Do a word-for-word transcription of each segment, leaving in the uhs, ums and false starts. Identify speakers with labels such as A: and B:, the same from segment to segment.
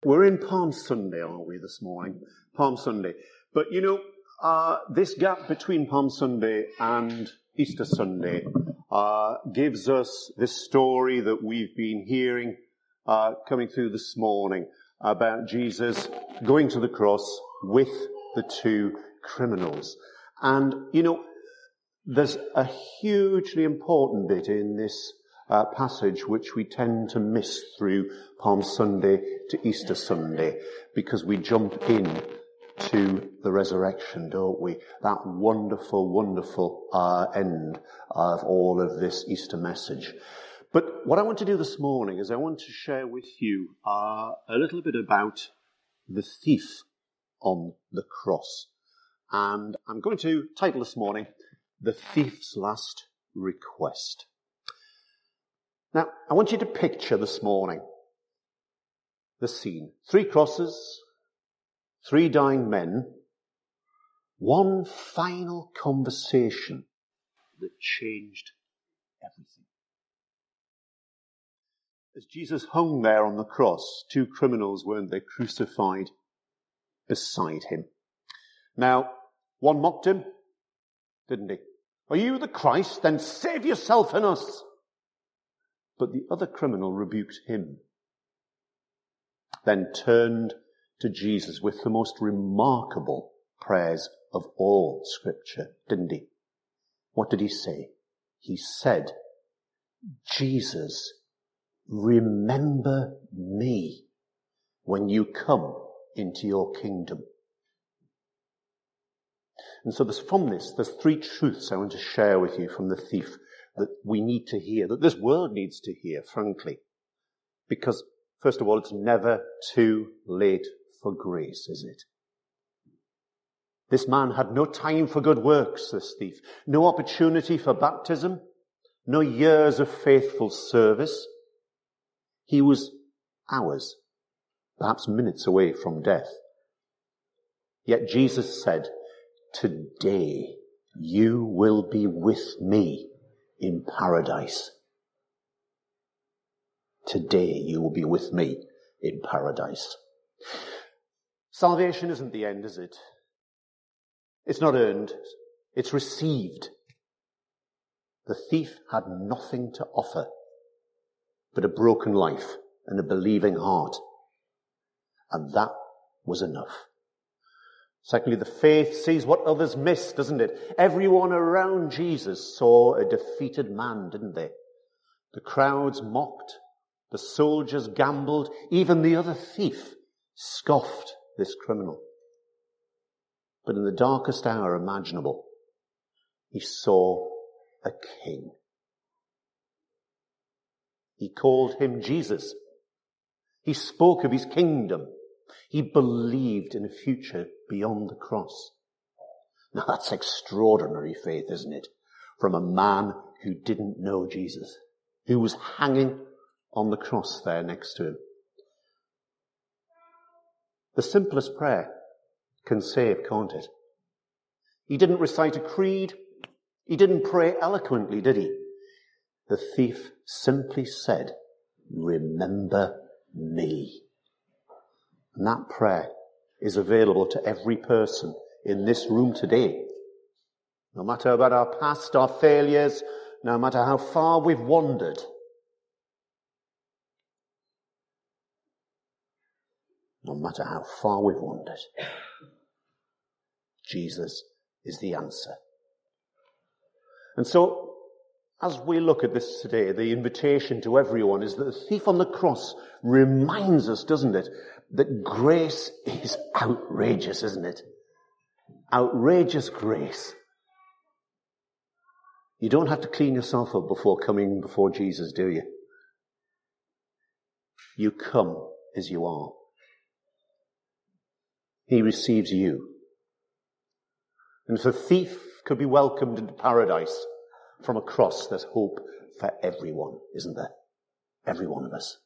A: We're in Palm Sunday, aren't we, this morning? Palm Sunday. But, you know, uh, this gap between Palm Sunday and Easter Sunday uh, gives us this story that we've been hearing uh, coming through this morning about Jesus going to the cross with the two criminals. And, you know, there's a hugely important bit in this Uh, passage which we tend to miss through Palm Sunday to Easter Sunday, because we jump in to the resurrection, don't we? That wonderful, wonderful uh, end of all of this Easter message. But what I want to do this morning is I want to share with you uh, a little bit about the thief on the cross. And I'm going to title this morning, The Thief's Last Request. Now, I want you to picture this morning the scene. Three crosses, three dying men, one final conversation that changed everything. As Jesus hung there on the cross, two criminals, weren't they, crucified beside him. Now, one mocked him, didn't he? Are you the Christ? Then save yourself and us. But the other criminal rebuked him, then turned to Jesus with the most remarkable prayers of all Scripture, didn't he? What did he say? He said, Jesus, remember me when you come into your kingdom. And so there's, from this, there's three truths I want to share with you from the thief that we need to hear, that this world needs to hear, frankly. Because, first of all, it's never too late for grace, is it? This man had no time for good works, this thief. No opportunity for baptism. No years of faithful service. He was hours, perhaps minutes away from death. Yet Jesus said, today you will be with me in paradise. Today you will be with me in paradise. Salvation isn't the end, is it? It's not earned. It's received. The thief had nothing to offer but a broken life and a believing heart. And that was enough. Secondly, the faith sees what others miss, doesn't it? Everyone around Jesus saw a defeated man, didn't they? The crowds mocked, the soldiers gambled, even the other thief scoffed this criminal. But in the darkest hour imaginable, he saw a king. He called him Jesus. He spoke of his kingdom. He believed in a future beyond the cross. Now that's extraordinary faith, isn't it? From a man who didn't know Jesus, who was hanging on the cross there next to him. The simplest prayer can save, can't it? He didn't recite a creed. He didn't pray eloquently, did he? The thief simply said, remember me. And that prayer is available to every person in this room today. No matter about our past, our failures, no matter how far we've wandered. No matter how far we've wandered. Jesus is the answer. And so, as we look at this today, the invitation to everyone is that the thief on the cross reminds us, doesn't it, that grace is outrageous, isn't it? Outrageous grace. You don't have to clean yourself up before coming before Jesus, do you? You come as you are. He receives you. And if the thief could be welcomed into paradise from a cross, there's hope for everyone, isn't there? Every one of us.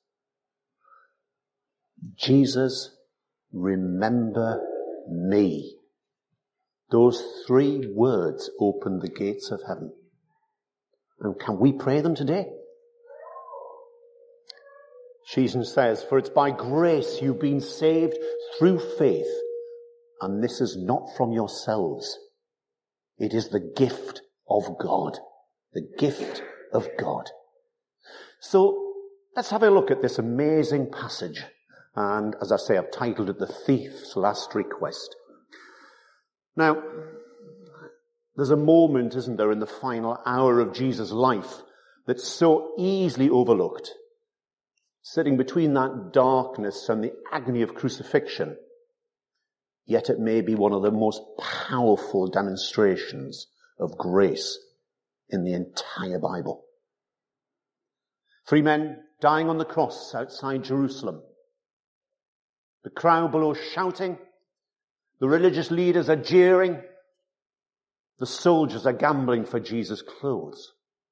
A: Jesus, remember me. Those three words open the gates of heaven. And can we pray them today? Jesus says, "For it's by grace you've been saved through faith, and this is not from yourselves. It is the gift of God." The gift of God. So let's have a look at this amazing passage. And as I say, I've titled it The Thief's Last Request. Now, there's a moment, isn't there, in the final hour of Jesus' life that's so easily overlooked. Sitting between that darkness and the agony of crucifixion, yet it may be one of the most powerful demonstrations of grace in the entire Bible. Three men dying on the cross outside Jerusalem. The crowd below shouting. The religious leaders are jeering. The soldiers are gambling for Jesus' clothes.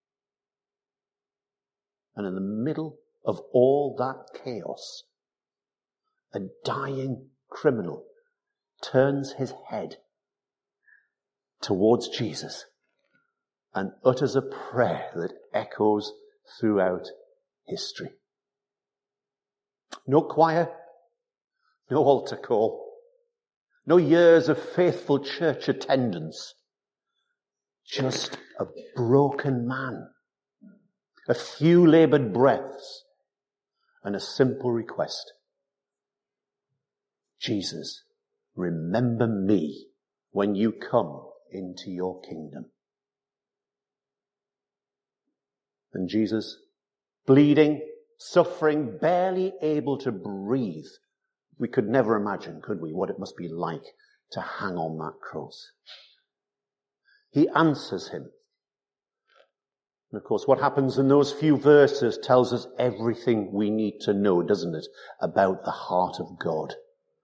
A: And in the middle of all that chaos, a dying criminal turns his head towards Jesus and utters a prayer that echoes throughout history. No choir, no altar call, no years of faithful church attendance, just a broken man, a few laboured breaths, and a simple request. Jesus, remember me when you come into your kingdom. And Jesus, bleeding, suffering, barely able to breathe. We could never imagine, could we, what it must be like to hang on that cross. He answers him. And of course, what happens in those few verses tells us everything we need to know, doesn't it, about the heart of God.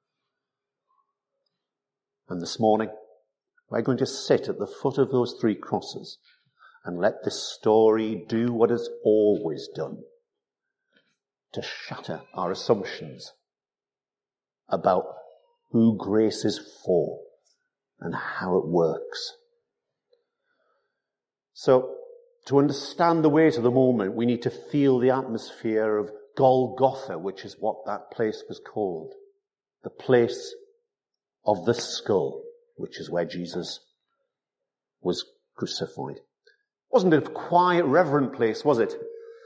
A: And this morning, we're going to sit at the foot of those three crosses and let this story do what it's always done, to shatter our assumptions about who grace is for and how it works. So, to understand the weight of the moment, we need to feel the atmosphere of Golgotha, which is what that place was called. The place of the skull, which is where Jesus was crucified. Wasn't it a quiet, reverent place, was it?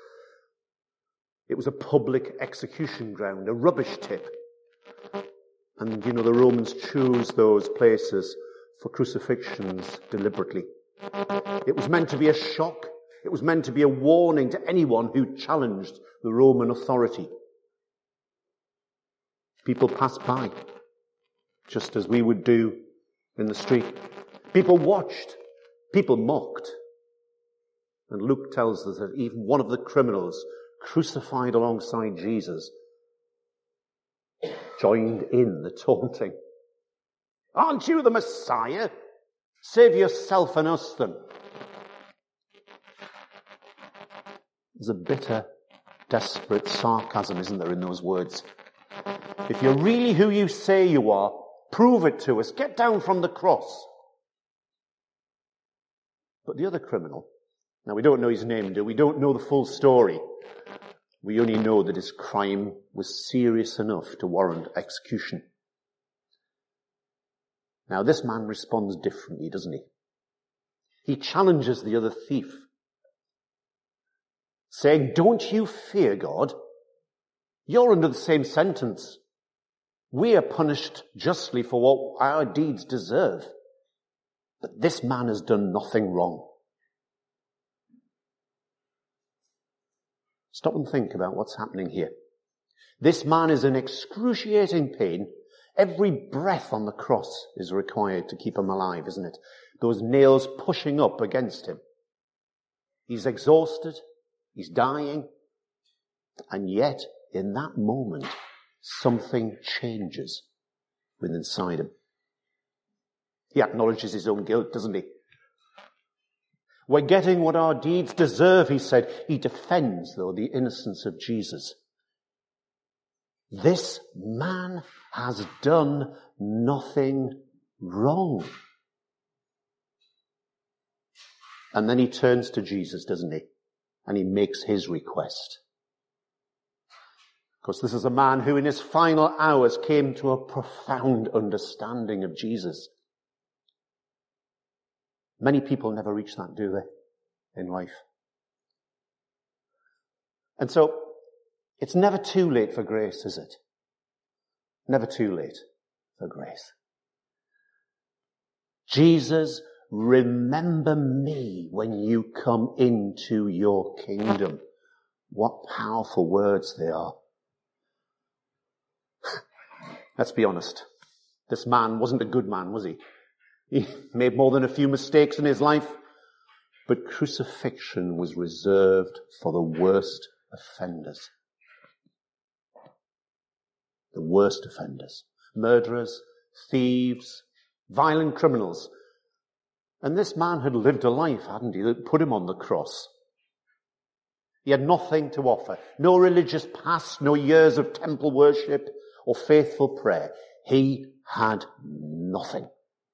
A: It was a public execution ground, a rubbish tip. And, you know, the Romans chose those places for crucifixions deliberately. It was meant to be a shock. It was meant to be a warning to anyone who challenged the Roman authority. People passed by, just as we would do in the street. People watched. People mocked. And Luke tells us that even one of the criminals crucified alongside Jesus joined in the taunting. Aren't you the Messiah? Save yourself and us then. There's a bitter, desperate sarcasm, isn't there, in those words? If you're really who you say you are, prove it to us. Get down from the cross. But the other criminal, now we don't know his name, do we? We don't know the full story. We only know that his crime was serious enough to warrant execution. Now this man responds differently, doesn't he? He challenges the other thief, saying, don't you fear God? You're under the same sentence. We are punished justly for what our deeds deserve. But this man has done nothing wrong. Stop and think about what's happening here. This man is in excruciating pain. Every breath on the cross is required to keep him alive, isn't it? Those nails pushing up against him. He's exhausted. He's dying. And yet, in that moment, something changes within inside him. He acknowledges his own guilt, doesn't he? We're getting what our deeds deserve, he said. He defends, though, the innocence of Jesus. This man has done nothing wrong. And then he turns to Jesus, doesn't he? And he makes his request. Because this is a man who in his final hours came to a profound understanding of Jesus. Many people never reach that, do they, in life? And so, it's never too late for grace, is it? Never too late for grace. Jesus, remember me when you come into your kingdom. What powerful words they are. Let's be honest. This man wasn't a good man, was he? He made more than a few mistakes in his life. But crucifixion was reserved for the worst offenders. The worst offenders. Murderers, thieves, violent criminals. And this man had lived a life, hadn't he, that put him on the cross. He had nothing to offer. No religious past, no years of temple worship or faithful prayer. He had nothing.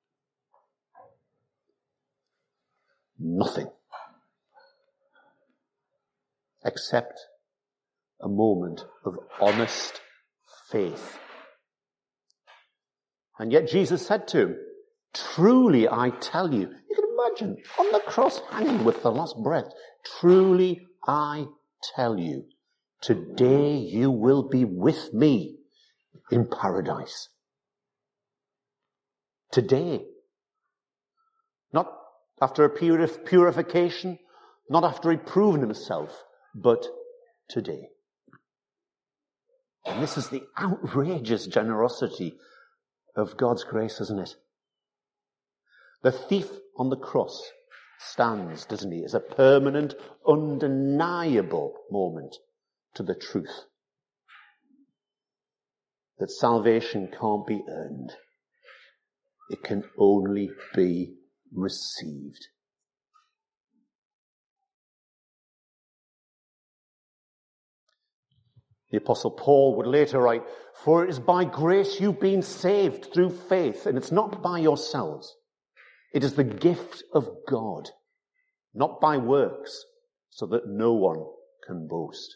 A: Nothing. Except a moment of honest faith. And yet Jesus said to him, truly I tell you, you can imagine, on the cross hanging with the last breath, truly I tell you, today you will be with me in paradise. Today. Not after a period of purification, not after he'd proven himself, but today. And this is the outrageous generosity of God's grace, isn't it? The thief on the cross stands, doesn't he, as a permanent, undeniable moment to the truth that salvation can't be earned. It can only be received. The Apostle Paul would later write, for it is by grace you've been saved through faith, and it's not by yourselves. It is the gift of God, not by works, so that no one can boast.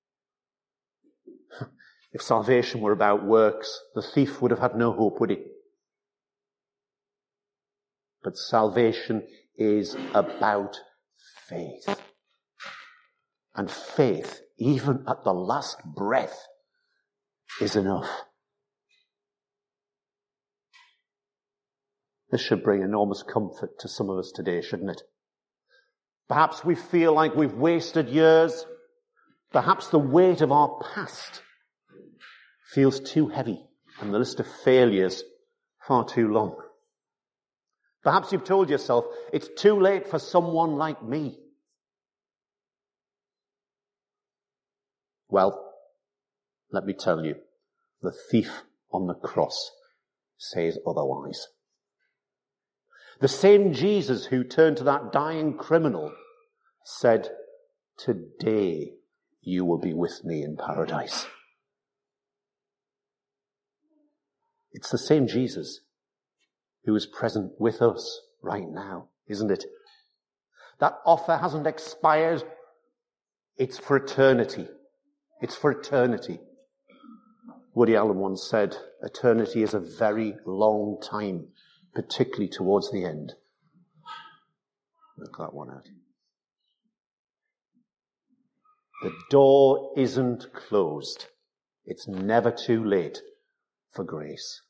A: If salvation were about works, the thief would have had no hope, would he? But salvation is about faith. And faith, even at the last breath, is enough. This should bring enormous comfort to some of us today, shouldn't it? Perhaps we feel like we've wasted years. Perhaps the weight of our past feels too heavy and the list of failures far too long. Perhaps you've told yourself, it's too late for someone like me. Well, let me tell you, the thief on the cross says otherwise. The same Jesus who turned to that dying criminal said, today you will be with me in paradise. It's the same Jesus who is present with us right now, isn't it? That offer hasn't expired. It's for eternity. It's for eternity. Woody Allen once said, eternity is a very long time, particularly towards the end. Look that one out. The door isn't closed. It's never too late for grace.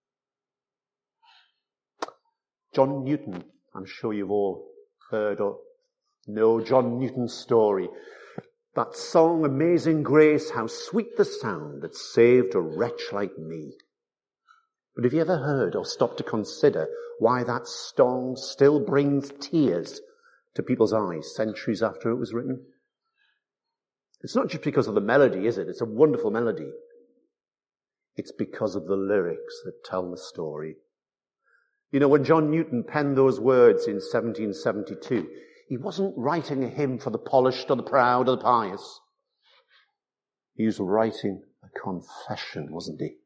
A: John Newton, I'm sure you've all heard or know John Newton's story. That song, Amazing Grace, how sweet the sound that saved a wretch like me. But have you ever heard or stopped to consider why that song still brings tears to people's eyes centuries after it was written? It's not just because of the melody, is it? It's a wonderful melody. It's because of the lyrics that tell the story. You know, when John Newton penned those words in seventeen seventy-two, he wasn't writing a hymn for the polished or the proud or the pious. He was writing a confession, wasn't he?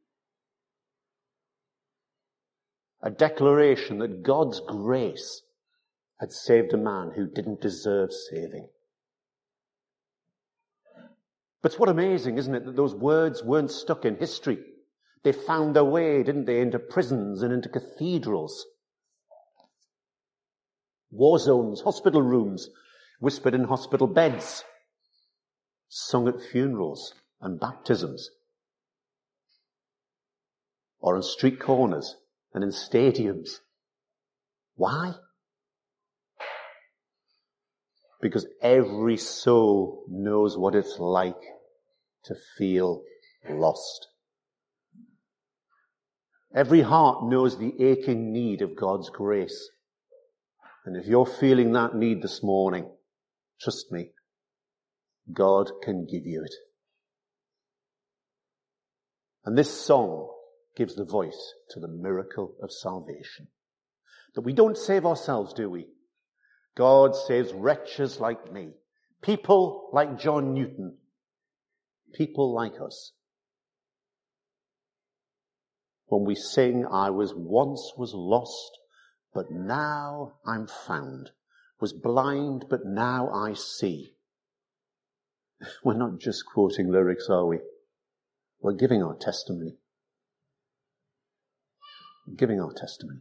A: A declaration that God's grace had saved a man who didn't deserve saving. But it's what amazing, isn't it, that those words weren't stuck in history. They found their way, didn't they, into prisons and into cathedrals. War zones, hospital rooms, whispered in hospital beds, sung at funerals and baptisms, or on street corners and in stadiums. Why? Because every soul knows what it's like to feel lost. Every heart knows the aching need of God's grace. And if you're feeling that need this morning, trust me, God can give you it. And this song gives the voice to the miracle of salvation. That we don't save ourselves, do we? God saves wretches like me, people like John Newton, people like us. When we sing, I was once was lost, but now I'm found, was blind, but now I see. We're not just quoting lyrics, are we? We're giving our testimony. We're giving our testimony.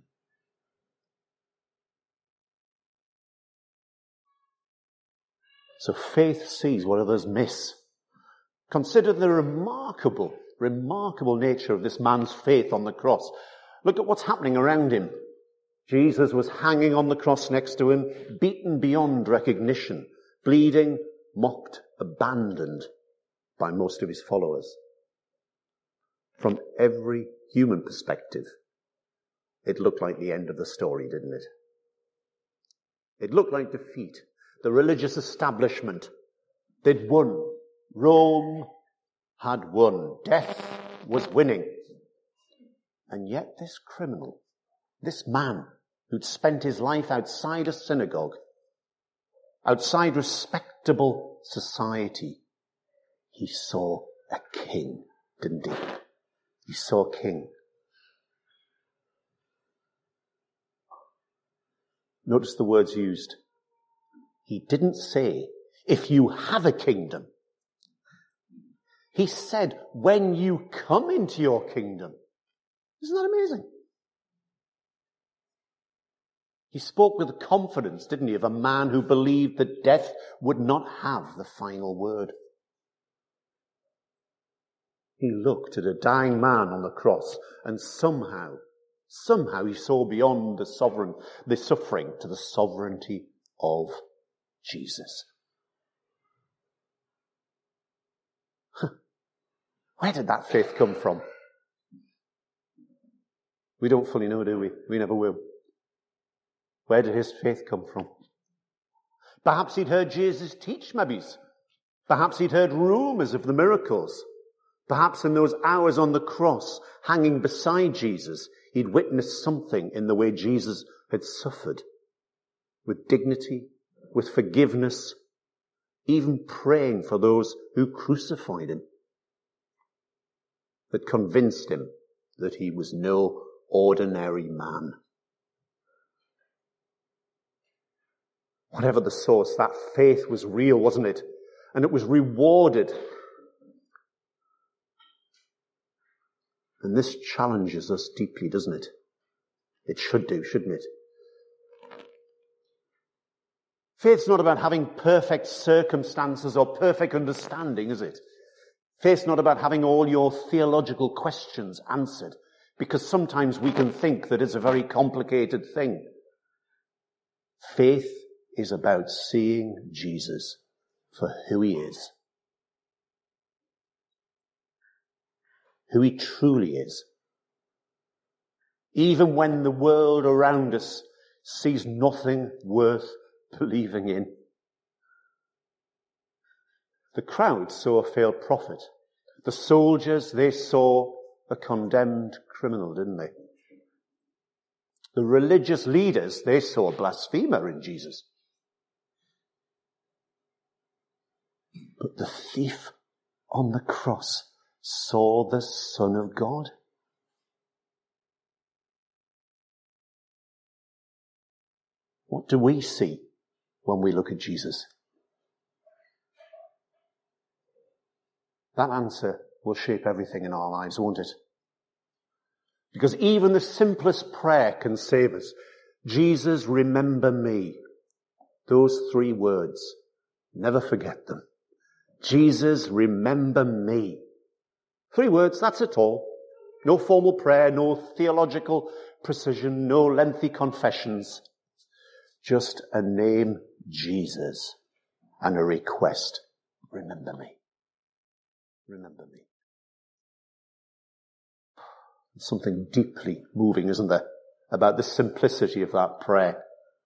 A: So faith sees what others miss. Consider the remarkable, remarkable nature of this man's faith on the cross. Look at what's happening around him. Jesus was hanging on the cross next to him, beaten beyond recognition, bleeding, mocked, abandoned by most of his followers. From every human perspective, it looked like the end of the story, didn't it? It looked like defeat. The religious establishment, they'd won. Rome had won. Death was winning. And yet this criminal, this man who'd spent his life outside a synagogue, outside respectable society, he saw a king, didn't he? He saw a king. Notice the words used. He didn't say, if you have a kingdom. He said, when you come into your kingdom. Isn't that amazing? He spoke with the confidence, didn't he, of a man who believed that death would not have the final word. He looked at a dying man on the cross, and somehow, somehow he saw beyond the sovereign, the suffering to the sovereignty of Jesus. Where did that faith come from? We don't fully know, do we? We never will. Where did his faith come from? Perhaps he'd heard Jesus teach, maybe. Perhaps he'd heard rumours of the miracles. Perhaps in those hours on the cross, hanging beside Jesus, he'd witnessed something in the way Jesus had suffered. With dignity, with forgiveness, even praying for those who crucified him. That convinced him that he was no ordinary man. Whatever the source, that faith was real, wasn't it? And it was rewarded. And this challenges us deeply, doesn't it? It should do, shouldn't it? Faith's not about having perfect circumstances or perfect understanding, is it? Faith's not about having all your theological questions answered, because sometimes we can think that it's a very complicated thing. Faith is about seeing Jesus for who he is. Who he truly is. Even when the world around us sees nothing worth believing in. The crowd saw a failed prophet. The soldiers, they saw a condemned criminal, didn't they? The religious leaders, they saw a blasphemer in Jesus. But the thief on the cross saw the Son of God. What do we see when we look at Jesus? that answer will shape everything in our lives, won't it? Because even the simplest prayer can save us. Jesus, remember me. Those three words, never forget them. Jesus, remember me. Three words, that's it all. No formal prayer, no theological precision, no lengthy confessions. Just a name, Jesus, and a request, remember me. Remember me. Something deeply moving, isn't there, about the simplicity of that prayer.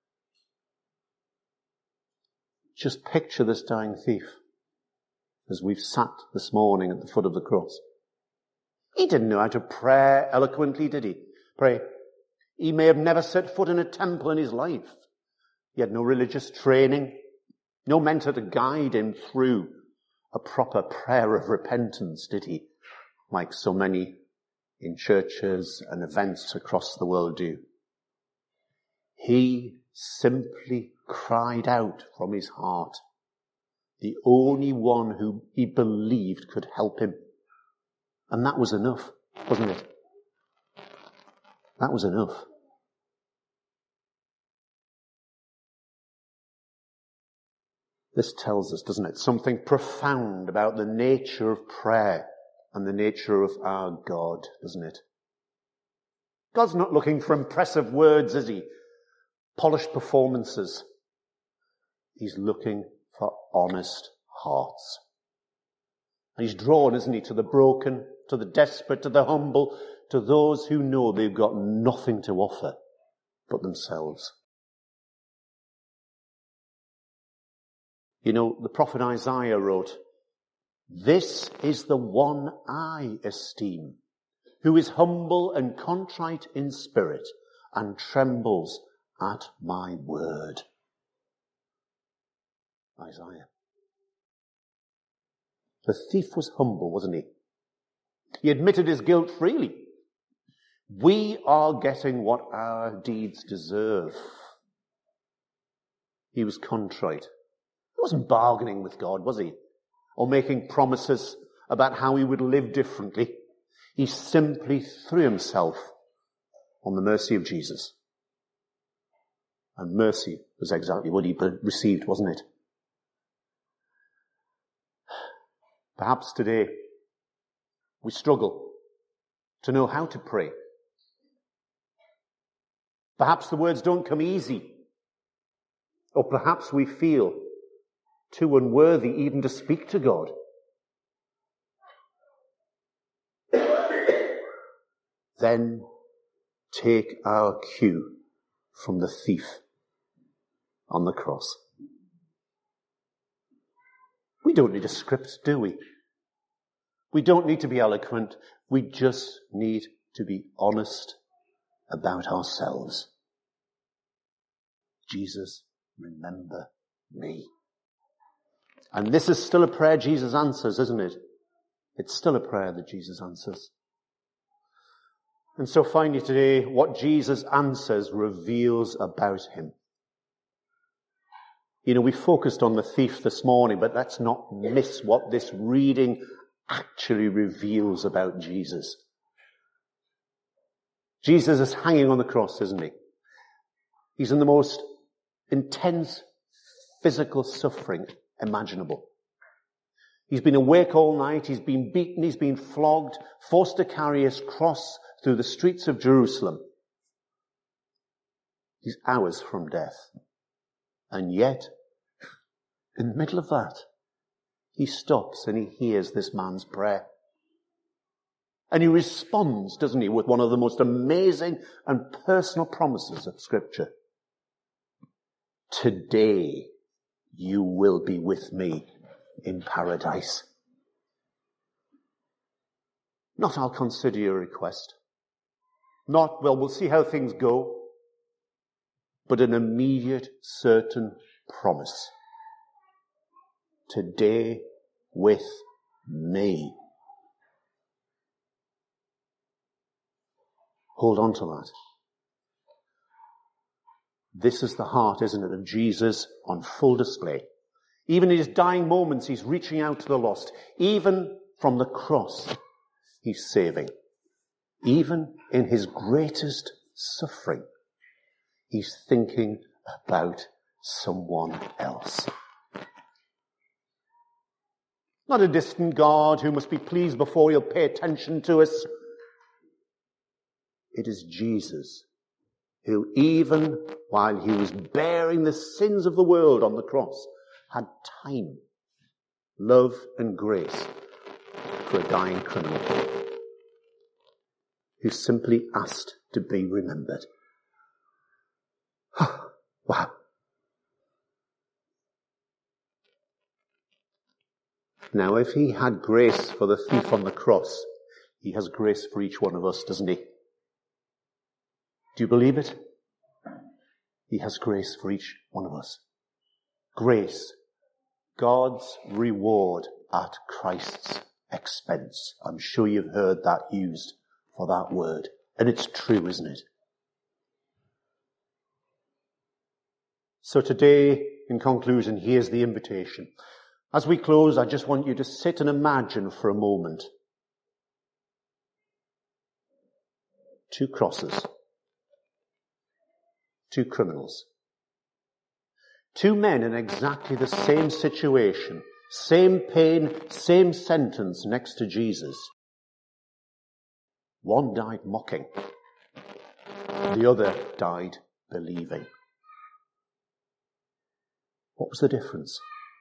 A: Just picture this dying thief as we've sat this morning at the foot of the cross. He didn't know how to pray eloquently, did he? Pray. He may have never set foot in a temple in his life. He had no religious training, no mentor to guide him through a proper prayer of repentance, did he? Like so many in churches and events across the world do. He simply cried out from his heart, the only one who he believed could help him. And that was enough, wasn't it? That was enough. This tells us, doesn't it, something profound about the nature of prayer and the nature of our God, doesn't it? God's not looking for impressive words, is he? Polished performances. He's looking for honest hearts. And he's drawn, isn't he, to the broken, to the desperate, to the humble, to those who know they've got nothing to offer but themselves. You know, the prophet Isaiah wrote, "This is the one I esteem, who is humble and contrite in spirit and trembles at my word." Isaiah. The thief was humble, wasn't he? He admitted his guilt freely. We are getting what our deeds deserve. He was contrite. He wasn't bargaining with God, was he? Or making promises about how he would live differently. He simply threw himself on the mercy of Jesus. And mercy was exactly what he received, wasn't it? Perhaps today we struggle to know how to pray. Perhaps the words don't come easy. Or perhaps we feel too unworthy even to speak to God. Then take our cue from the thief on the cross. We don't need a script, do we? We don't need to be eloquent. We just need to be honest about ourselves. Jesus, remember me. And this is still a prayer Jesus answers, isn't it? It's still a prayer that Jesus answers. And so finally today, what Jesus answers reveals about him. You know, we focused on the thief this morning, but let's not miss what this reading actually reveals about Jesus. Jesus is hanging on the cross, isn't he? He's in the most intense physical suffering imaginable. He's been awake all night, he's been beaten, he's been flogged, forced to carry his cross through the streets of Jerusalem. He's hours from death. And yet, in the middle of that, he stops and he hears this man's prayer. And he responds, doesn't he, with one of the most amazing and personal promises of Scripture. Today you will be with me in paradise. Not, I'll consider your request. Not, well, we'll see how things go. But an immediate, certain promise. Today with me. Hold on to that. This is the heart, isn't it, of Jesus on full display. Even in his dying moments, he's reaching out to the lost. Even from the cross, he's saving. Even in his greatest suffering, he's thinking about someone else. Not a distant God who must be pleased before he'll pay attention to us. It is Jesus who, even while he was bearing the sins of the world on the cross, had time, love and grace for a dying criminal who simply asked to be remembered. Wow. Now, if he had grace for the thief on the cross, he has grace for each one of us, doesn't he? Do you believe it? He has grace for each one of us. Grace, God's reward at Christ's expense. I'm sure you've heard that used for that word. And it's true, isn't it? So today, in conclusion, here's the invitation. As we close, I just want you to sit and imagine for a moment two crosses. Two criminals. Two men in exactly the same situation, same pain, same sentence next to Jesus. One died mocking. The other died believing. What was the difference?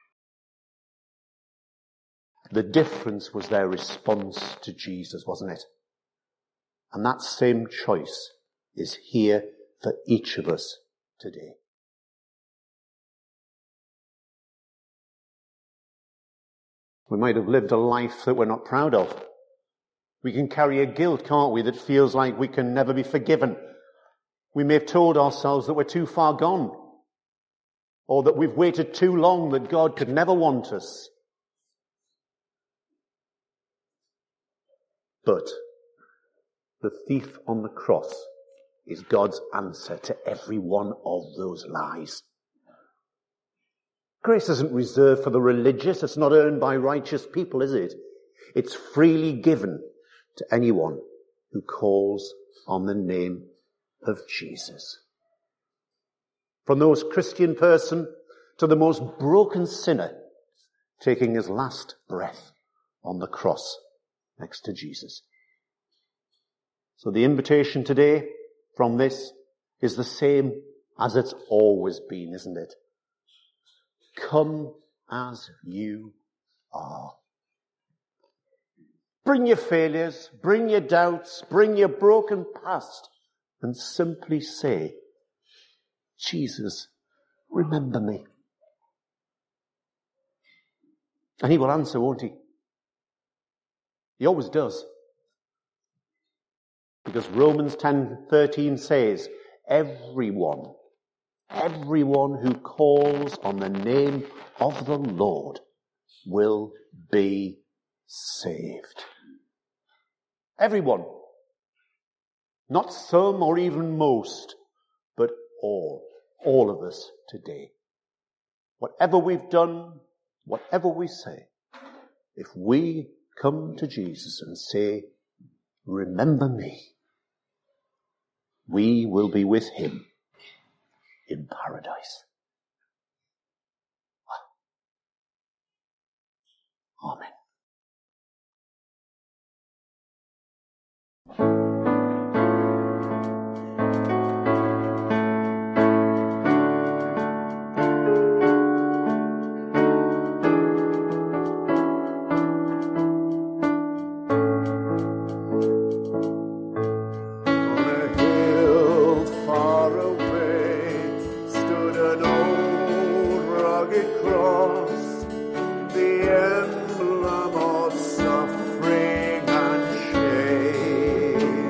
A: The difference was their response to Jesus, wasn't it? And that same choice is here for each of us today. We might have lived a life that we're not proud of. We can carry a guilt, can't we, that feels like we can never be forgiven. We may have told ourselves that we're too far gone, or that we've waited too long, that God could never want us. But the thief on the cross is God's answer to every one of those lies. Grace isn't reserved for the religious. It's not earned by righteous people, is it? It's freely given to anyone who calls on the name of Jesus. From the most Christian person to the most broken sinner, taking his last breath on the cross next to Jesus. So the invitation today from this is the same as it's always been, isn't it? Come as you are. Bring your failures, bring your doubts, bring your broken past, and simply say, Jesus, remember me. And he will answer, won't he? He always does. Because Romans ten thirteen says, everyone, everyone who calls on the name of the Lord will be saved. Everyone. Not some or even most, but all. All of us today. Whatever we've done, whatever we say, if we come to Jesus and say, remember me, we will be with him in paradise. Amen.
B: Emblem of suffering and shame.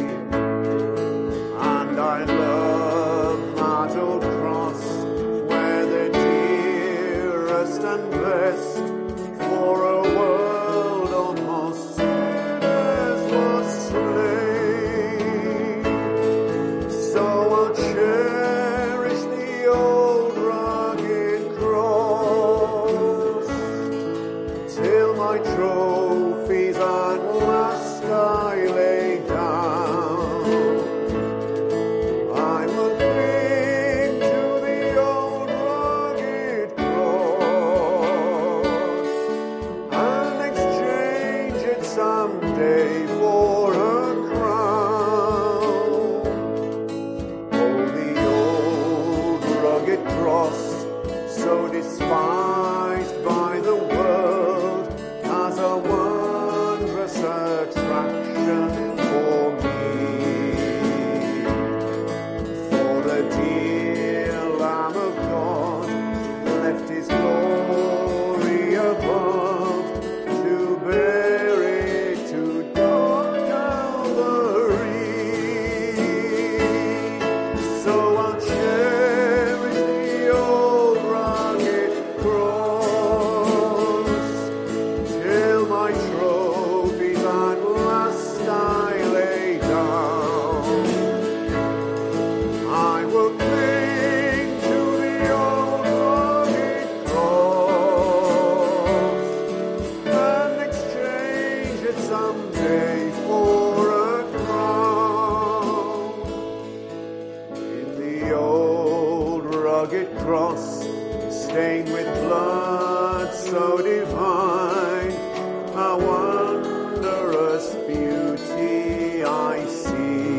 A: cross, stained with blood so divine, a wondrous beauty I see.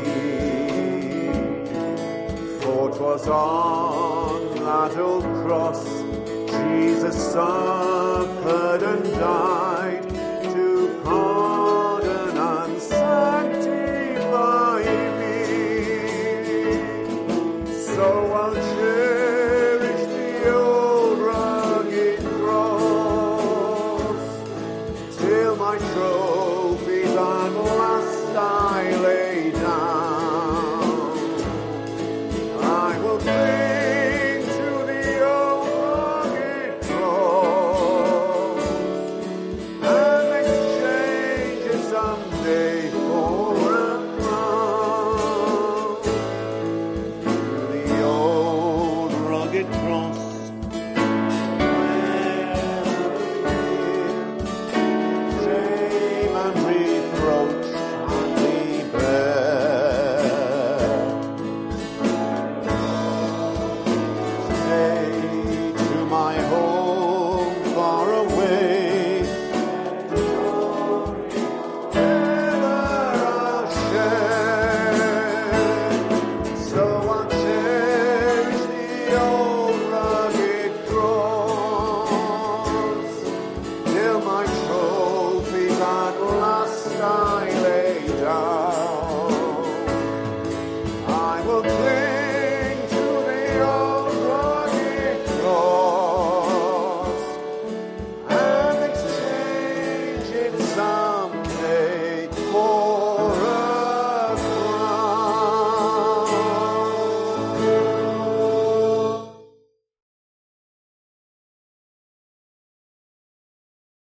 A: For 'twas on that old cross Jesus suffered and died,